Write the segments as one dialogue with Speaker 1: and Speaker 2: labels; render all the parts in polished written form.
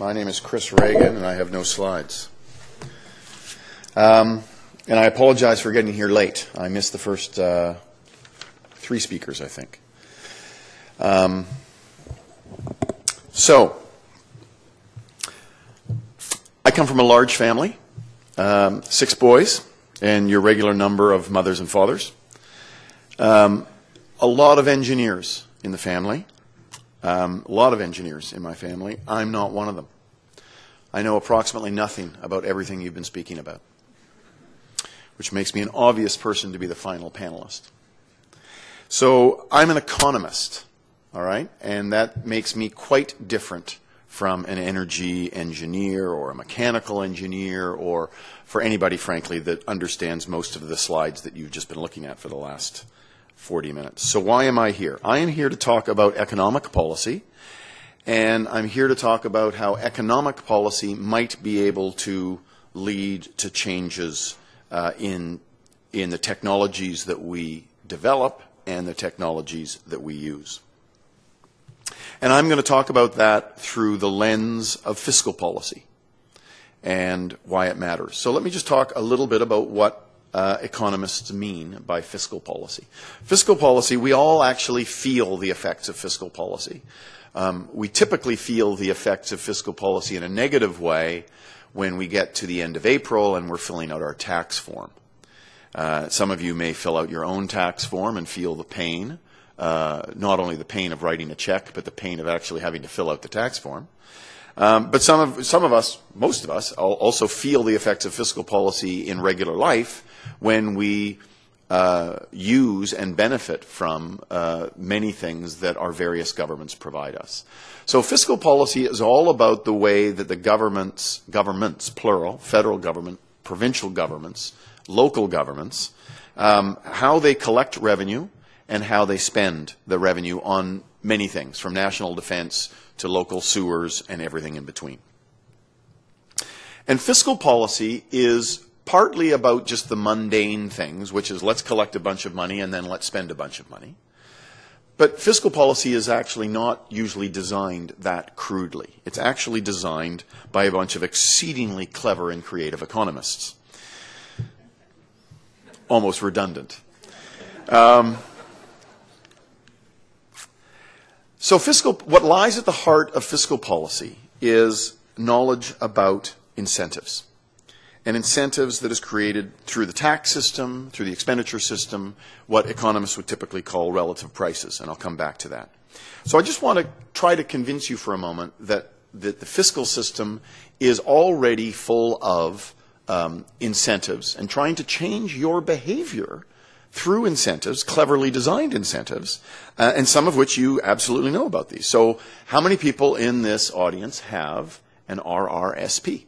Speaker 1: My name is Chris Reagan, and I have no slides. And I apologize for getting here late. I missed the first three speakers, I think. So, I come from a large family, 6 boys, and your regular number of mothers and fathers. A lot of engineers in the family. A lot of engineers in my family. I'm not one of them. I know approximately nothing about everything you've been speaking about, which makes me an obvious person to be the final panelist. So I'm an economist, all right? And that makes me quite different from an energy engineer or a mechanical engineer or for anybody, frankly, that understands most of the slides that you've just been looking at for the last 40 minutes. So why am I here? I am here to talk about economic policy, and I'm here to talk about how economic policy might be able to lead to changes in the technologies that we develop and the technologies that we use. And I'm going to talk about that through the lens of fiscal policy and why it matters. So let me just talk a little bit about what economists mean by fiscal policy. Fiscal policy, we all actually feel the effects of fiscal policy. We typically feel the effects of fiscal policy in a negative way when we get to the end of April and we're filling out our tax form. Some of you may fill out your own tax form and feel the pain, not only the pain of writing a check, but the pain of actually having to fill out the tax form. But some of us, most of us, also feel the effects of fiscal policy in regular life when we use and benefit from many things that our various governments provide us. So fiscal policy is all about the way that the governments, plural, federal government, provincial governments, local governments, how they collect revenue and how they spend the revenue on many things, from national defense to local sewers and everything in between. And fiscal policy is partly about just the mundane things, which is let's collect a bunch of money and then let's spend a bunch of money. But fiscal policy is actually not usually designed that crudely. It's actually designed by a bunch of exceedingly clever and creative economists. Almost redundant. So what lies at the heart of fiscal policy is knowledge about incentives. And incentives that is created through the tax system, through the expenditure system, what economists would typically call relative prices, and I'll come back to that. So I just want to try to convince you for a moment that the fiscal system is already full of incentives, and trying to change your behavior through incentives, cleverly designed incentives, and some of which you absolutely know about these. So how many people in this audience have an RRSP?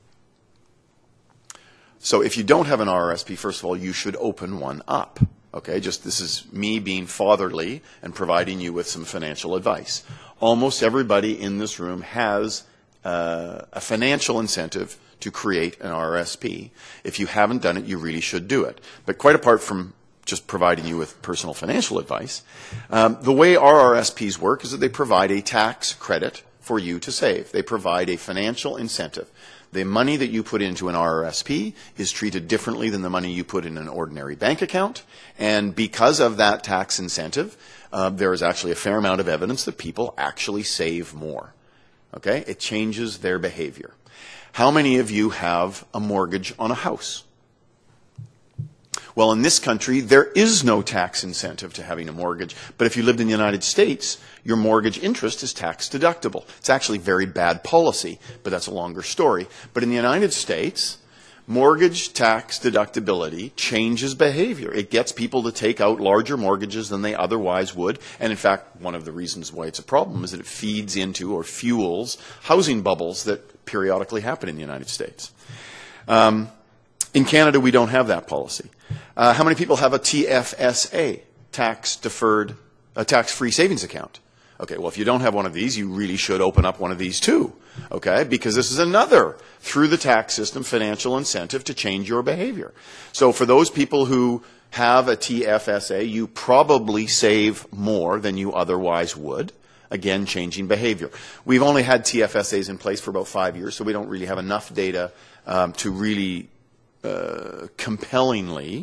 Speaker 1: So if you don't have an RRSP, first of all, you should open one up. Okay, this is me being fatherly and providing you with some financial advice. Almost everybody in this room has a financial incentive to create an RRSP. If you haven't done it, you really should do it. But quite apart from just providing you with personal financial advice, the way RRSPs work is that they provide a tax credit for you to save. They provide a financial incentive. The money that you put into an RRSP is treated differently than the money you put in an ordinary bank account, and because of that tax incentive, there is actually a fair amount of evidence that people actually save more. Okay? It changes their behavior. How many of you have a mortgage on a house? Well, in this country, there is no tax incentive to having a mortgage. But if you lived in the United States, your mortgage interest is tax deductible. It's actually very bad policy, but that's a longer story. But in the United States, mortgage tax deductibility changes behavior. It gets people to take out larger mortgages than they otherwise would. And in fact, one of the reasons why it's a problem is that it feeds into or fuels housing bubbles that periodically happen in the United States. In Canada, we don't have that policy. How many people have a TFSA, tax-free savings account? Okay, well, if you don't have one of these, you really should open up one of these too, okay? Because this is another, through the tax system, financial incentive to change your behavior. So for those people who have a TFSA, you probably save more than you otherwise would. again, changing behavior. We've only had TFSAs in place for about 5 years, so we don't really have enough data to really compellingly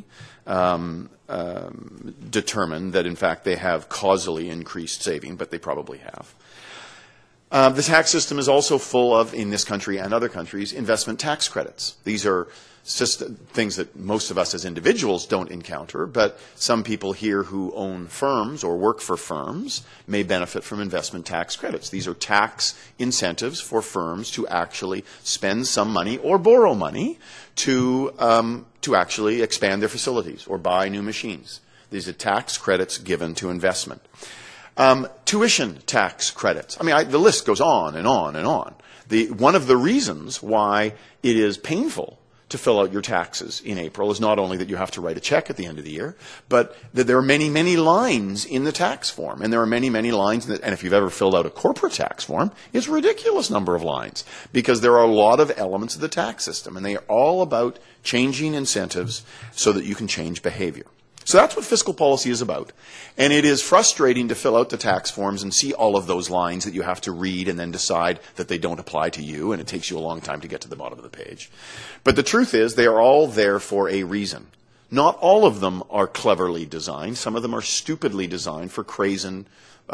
Speaker 1: determine that, in fact, they have causally increased saving, but they probably have. The tax system is also full of, in this country and other countries, investment tax credits. These are things that most of us as individuals don't encounter, but some people here who own firms or work for firms may benefit from investment tax credits. These are tax incentives for firms to actually spend some money or borrow money to actually expand their facilities or buy new machines. These are tax credits given to investment. Tuition tax credits. I mean, the list goes on and on and on. One of the reasons why it is painful to fill out your taxes in April is not only that you have to write a check at the end of the year, but that there are many, many lines in the tax form. And there are many, many lines, and if you've ever filled out a corporate tax form, it's a ridiculous number of lines because there are a lot of elements of the tax system, and they are all about changing incentives so that you can change behavior. So that's what fiscal policy is about. And it is frustrating to fill out the tax forms and see all of those lines that you have to read and then decide that they don't apply to you, and it takes you a long time to get to the bottom of the page. But the truth is they are all there for a reason. Not all of them are cleverly designed. Some of them are stupidly designed for craven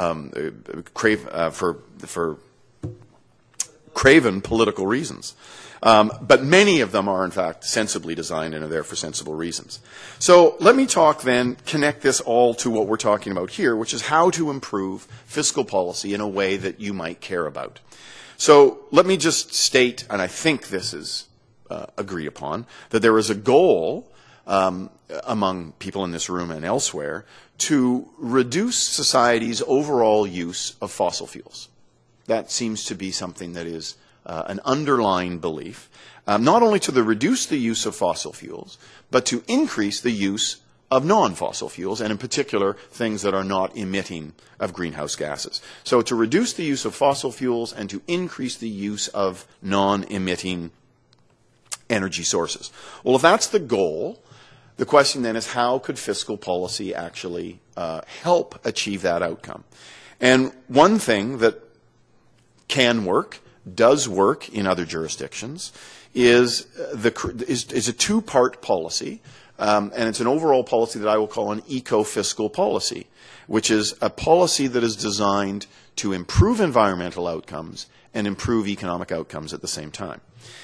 Speaker 1: political reasons. But many of them are, in fact, sensibly designed and are there for sensible reasons. So let me connect this all to what we're talking about here, which is how to improve fiscal policy in a way that you might care about. So let me just state, and I think this is agreed upon, that there is a goal among people in this room and elsewhere to reduce society's overall use of fossil fuels. That seems to be something that is an underlying belief, not only to reduce the use of fossil fuels, but to increase the use of non-fossil fuels, and in particular, things that are not emitting of greenhouse gases. So to reduce the use of fossil fuels and to increase the use of non-emitting energy sources. Well, if that's the goal, the question then is how could fiscal policy actually help achieve that outcome? And one thing that can work, does work in other jurisdictions, is a two-part policy, and it's an overall policy that I will call an eco-fiscal policy, which is a policy that is designed to improve environmental outcomes and improve economic outcomes at the same time.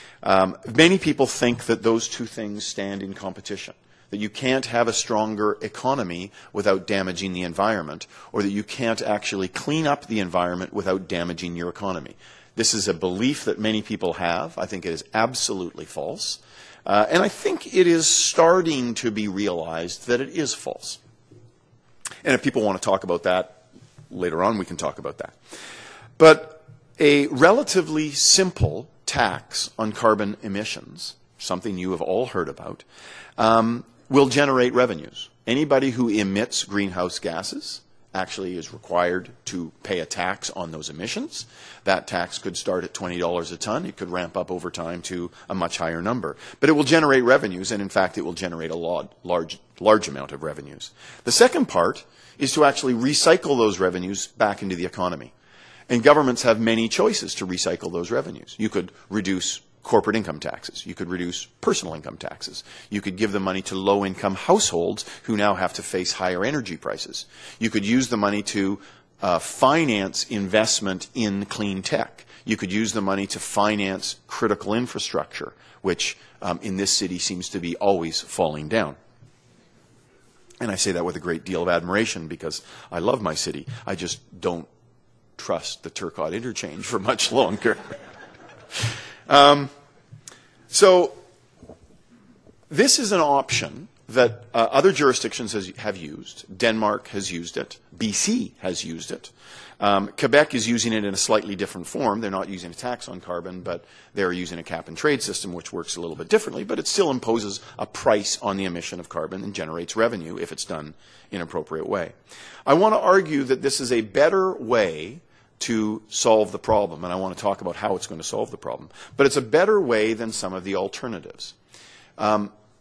Speaker 1: Many people think that those two things stand in competition, that you can't have a stronger economy without damaging the environment, or that you can't actually clean up the environment without damaging your economy. This is a belief that many people have. I think it is absolutely false. And I think it is starting to be realized that it is false. And if people want to talk about that later on, we can talk about that. But a relatively simple tax on carbon emissions, something you have all heard about, will generate revenues. Anybody who emits greenhouse gases actually is required to pay a tax on those emissions. That tax could start at $20 a ton. It could ramp up over time to a much higher number. But it will generate revenues, and in fact it will generate a large amount of revenues. The second part is to actually recycle those revenues back into the economy. And governments have many choices to recycle those revenues. You could reduce corporate income taxes. You could reduce personal income taxes. You could give the money to low-income households who now have to face higher energy prices. You could use the money to finance investment in clean tech. You could use the money to finance critical infrastructure, which in this city seems to be always falling down. And I say that with a great deal of admiration because I love my city. I just don't trust the Turcotte interchange for much longer. So this is an option that other jurisdictions have used. Denmark has used it. BC has used it. Quebec is using it in a slightly different form. They're not using a tax on carbon, but they're using a cap-and-trade system, which works a little bit differently, but it still imposes a price on the emission of carbon and generates revenue if it's done in an appropriate way. I want to argue that this is a better way to solve the problem, and I want to talk about how it's going to solve the problem. But it's a better way than some of the alternatives.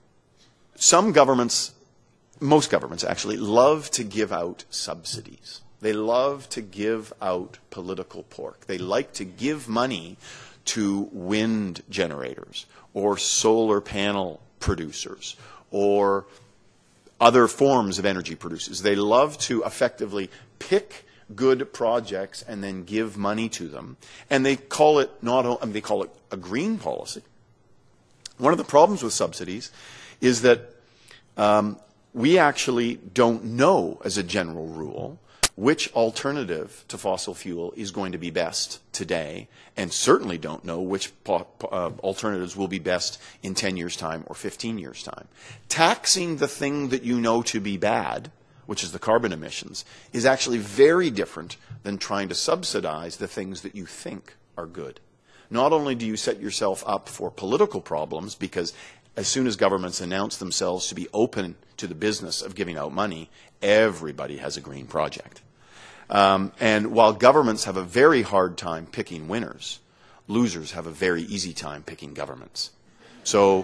Speaker 1: Some governments, most governments actually, love to give out subsidies. They love to give out political pork. They like to give money to wind generators or solar panel producers or other forms of energy producers. They love to effectively pick good projects and then give money to them. And they call it they call it a green policy. One of the problems with subsidies is that we actually don't know, as a general rule, which alternative to fossil fuel is going to be best today, and certainly don't know which alternatives will be best in 10 years' time or 15 years' time. Taxing the thing that you know to be bad, which is the carbon emissions, is actually very different than trying to subsidize the things that you think are good. Not only do you set yourself up for political problems, because as soon as governments announce themselves to be open to the business of giving out money, everybody has a green project. And while governments have a very hard time picking winners, losers have a very easy time picking governments. So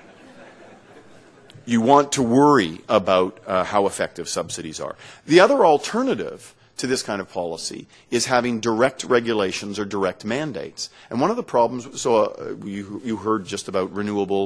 Speaker 1: you want to worry about how effective subsidies are. The other alternative to this kind of policy is having direct regulations or direct mandates. And one of the problems, you heard just about renewable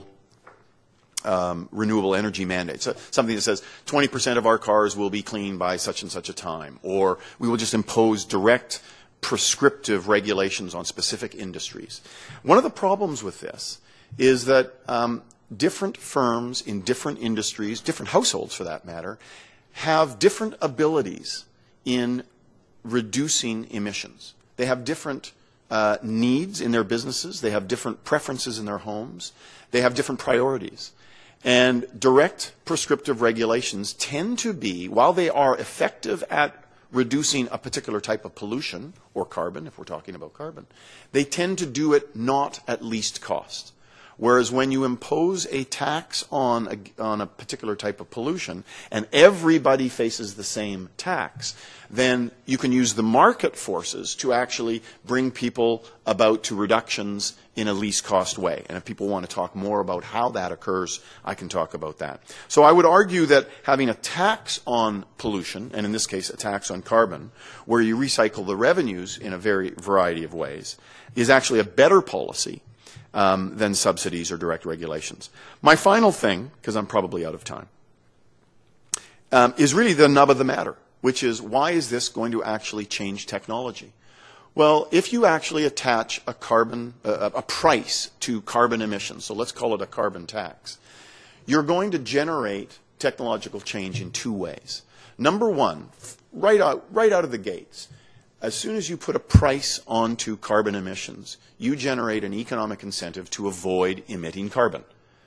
Speaker 1: energy mandates, something that says 20% of our cars will be clean by such and such a time, or we will just impose direct prescriptive regulations on specific industries. One of the problems with this is that different firms in different industries, different households for that matter, have different abilities in reducing emissions. They have different needs in their businesses. They have different preferences in their homes. They have different priorities. And direct prescriptive regulations tend to be, while they are effective at reducing a particular type of pollution, or carbon, if we're talking about carbon, they tend to do it not at least cost. Whereas when you impose a tax on a particular type of pollution and everybody faces the same tax, then you can use the market forces to actually bring people about to reductions in a least cost way. And if people want to talk more about how that occurs, I can talk about that. So I would argue that having a tax on pollution, and in this case a tax on carbon, where you recycle the revenues in a variety of ways, is actually a better policy than subsidies or direct regulations. My final thing, because I'm probably out of time, is really the nub of the matter, which is, why is this going to actually change technology? Well, if you actually attach a price to carbon emissions, so let's call it a carbon tax, you're going to generate technological change in two ways. Number one, right out of the gates, as soon as you put a price onto carbon emissions, you generate an economic incentive to avoid emitting carbon.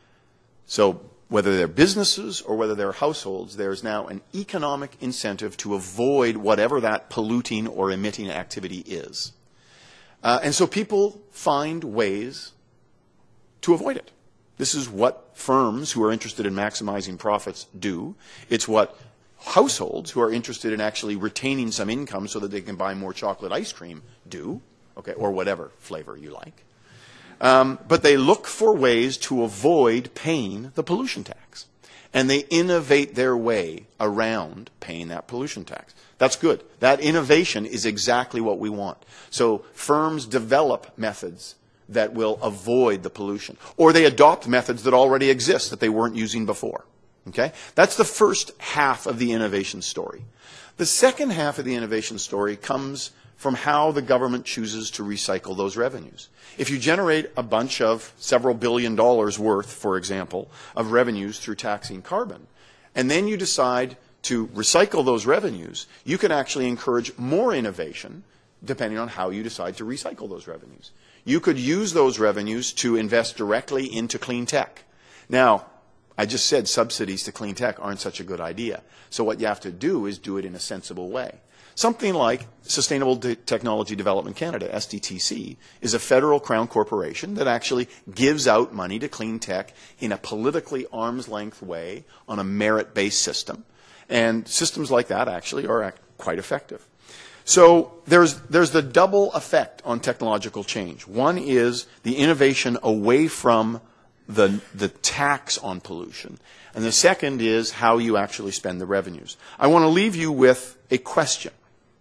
Speaker 1: So whether they're businesses or whether they're households, there's now an economic incentive to avoid whatever that polluting or emitting activity is. And so people find ways to avoid it. This is what firms who are interested in maximizing profits do. It's what households who are interested in actually retaining some income so that they can buy more chocolate ice cream do, okay, or whatever flavor you like. But they look for ways to avoid paying the pollution tax. And they innovate their way around paying that pollution tax. That's good. That innovation is exactly what we want. So firms develop methods that will avoid the pollution. Or they adopt methods that already exist that they weren't using before. Okay? That's the first half of the innovation story. The second half of the innovation story comes from how the government chooses to recycle those revenues. If you generate a bunch of several $1 billion worth, for example, of revenues through taxing carbon, and then you decide to recycle those revenues, you can actually encourage more innovation depending on how you decide to recycle those revenues. You could use those revenues to invest directly into clean tech. Now, I just said subsidies to clean tech aren't such a good idea. So what you have to do is do it in a sensible way. Something like Sustainable Technology Development Canada, SDTC, is a federal crown corporation that actually gives out money to clean tech in a politically arm's-length way on a merit-based system. And systems like that actually are quite effective. So there's the double effect on technological change. One is the innovation away from the tax on pollution. And the second is how you actually spend the revenues. I want to leave you with a question.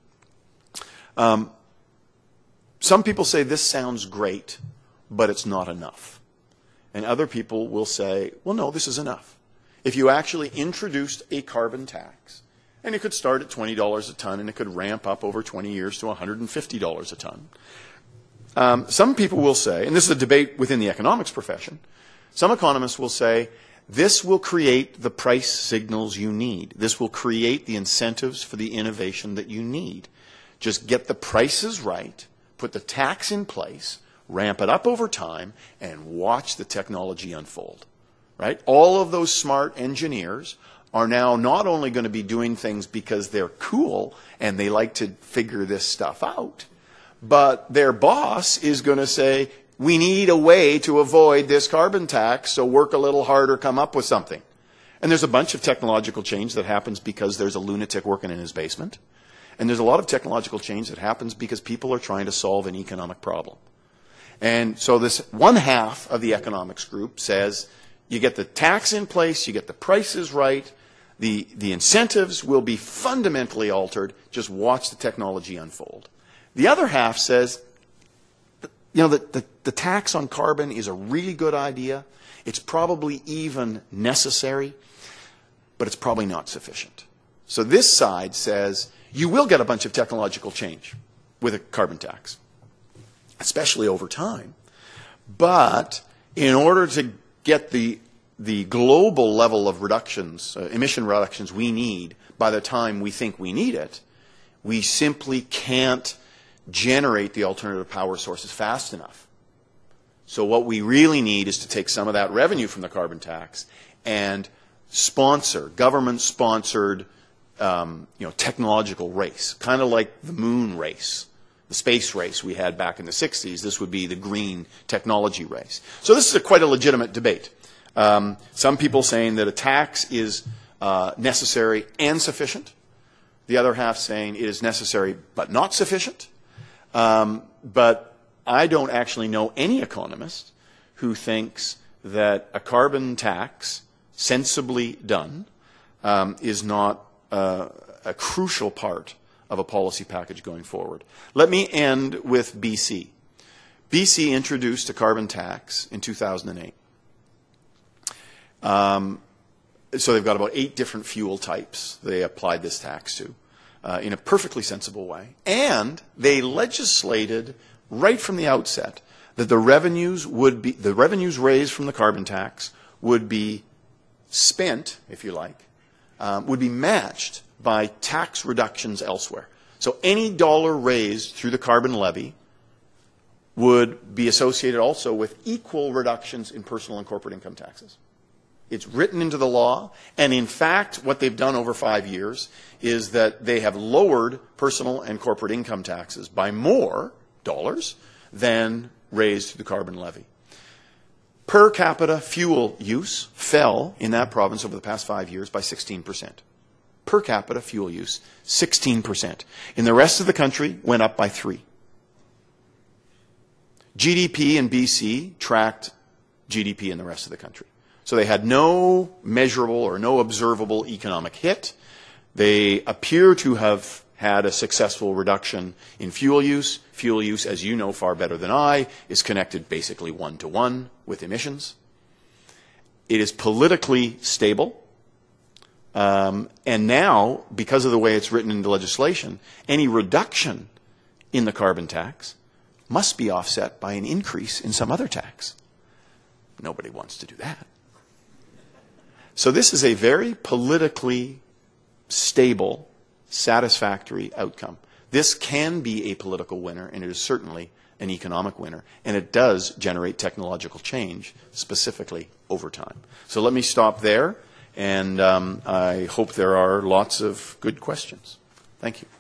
Speaker 1: Some people say this sounds great, but it's not enough. And other people will say, well, no, this is enough. If you actually introduced a carbon tax, and it could start at $20 a ton, and it could ramp up over 20 years to $150 a ton. Some people will say, and this is a debate within the economics profession, some economists will say, this will create the price signals you need. This will create the incentives for the innovation that you need. Just get the prices right, put the tax in place, ramp it up over time, and watch the technology unfold. Right? All of those smart engineers are now not only going to be doing things because they're cool and they like to figure this stuff out, but their boss is going to say, we need a way to avoid this carbon tax, so work a little harder, come up with something. And there's a bunch of technological change that happens because there's a lunatic working in his basement. And there's a lot of technological change that happens because people are trying to solve an economic problem. And so this one half of the economics group says, you get the tax in place, you get the prices right, the incentives will be fundamentally altered, just watch the technology unfold. The other half says, you know, the tax on carbon is a really good idea. It's probably even necessary, but it's probably not sufficient. So this side says you will get a bunch of technological change with a carbon tax, especially over time. But in order to get the global level of reductions, emission reductions we need by the time we think we need it, we simply can't generate the alternative power sources fast enough. So what we really need is to take some of that revenue from the carbon tax and sponsor, government-sponsored, technological race, kind of like the moon race, the space race we had back in the 60s. This would be the green technology race. So this is quite a legitimate debate. Some people saying that a tax is necessary and sufficient. The other half saying it is necessary but not sufficient. But I don't actually know any economist who thinks that a carbon tax, sensibly done, is not a crucial part of a policy package going forward. Let me end with BC. BC introduced a carbon tax in 2008. So they've got about 8 different fuel types they applied this tax to. In a perfectly sensible way. And they legislated right from the outset that the revenues raised from the carbon tax would be spent, if you like, would be matched by tax reductions elsewhere. So any dollar raised through the carbon levy would be associated also with equal reductions in personal and corporate income taxes. It's written into the law, and in fact, what they've done over 5 years is that they have lowered personal and corporate income taxes by more dollars than raised through the carbon levy. Per capita fuel use fell in that province over the past 5 years by 16%. Per capita fuel use, 16%. In the rest of the country, went up by 3%. GDP in BC tracked GDP in the rest of the country. So they had no measurable or no observable economic hit. They appear to have had a successful reduction in fuel use. Fuel use, as you know far better than I, is connected basically one-to-one with emissions. It is politically stable. And now, because of the way it's written into legislation, any reduction in the carbon tax must be offset by an increase in some other tax. Nobody wants to do that. So this is a very politically stable, satisfactory outcome. This can be a political winner, and it is certainly an economic winner, and it does generate technological change, specifically over time. So let me stop there, and I hope there are lots of good questions. Thank you.